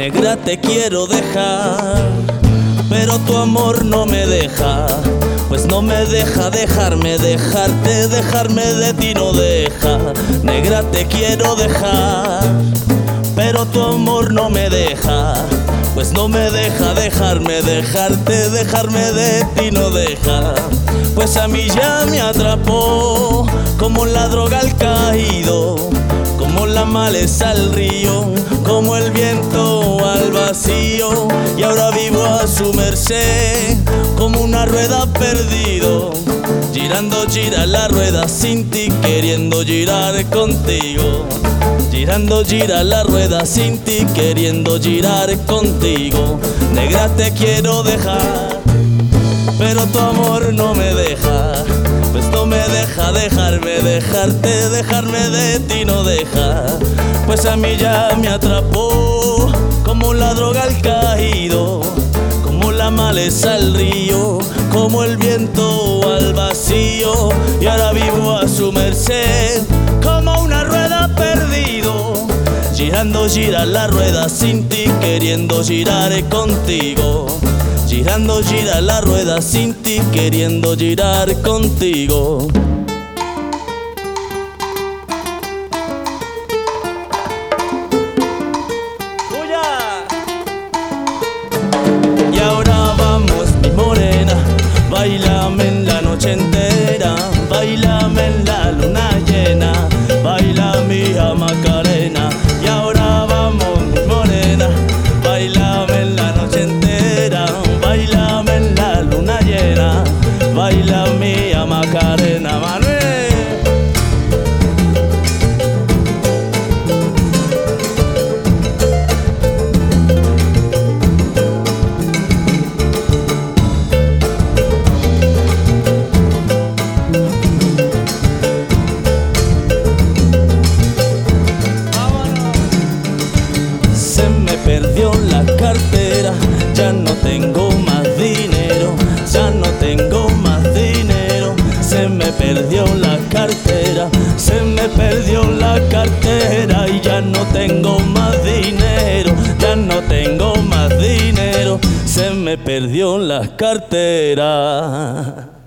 Negra, te quiero dejar, pero tu amor no me deja. Pues no me deja dejarme, dejarme de ti no deja. Negra, te quiero dejar, pero tu amor no me deja. Pues no me deja dejarme, dejarme de ti no deja. Pues a mí ya me atrapó, como la droga al caído, como la maleza al río, como el viento al vacío. Y ahora vivo a su merced, como una rueda perdido, girando gira la rueda sin ti, queriendo girar contigo. Girando gira la rueda sin ti, queriendo girar contigo. Negra, te quiero dejar, pero tu amor no me deja. Pues no me deja dejarme, dejarme de ti no deja. Pues a mí ya me atrapó, como la droga al caído, como la maleza al río, como el viento al vacío. Y ahora vivo a su merced, como una rueda perdido, girando gira la rueda sin ti, queriendo girar contigo. Girando gira la rueda sin ti, queriendo girar contigo. Y ahora vamos, mi morena, bailame en la noche entera, bailame en la luna llena, baila mi Macarena. Y ahora vamos, mi morena, bailame en la noche entera, bailame en la luna llena, baila mi Macarena. Manuel. Se me perdió la cartera, ya no tengo más dinero, ya no tengo más dinero. Se me perdió la cartera, se me perdió la cartera y ya no tengo más dinero, ya no tengo más dinero. Se me perdió la cartera.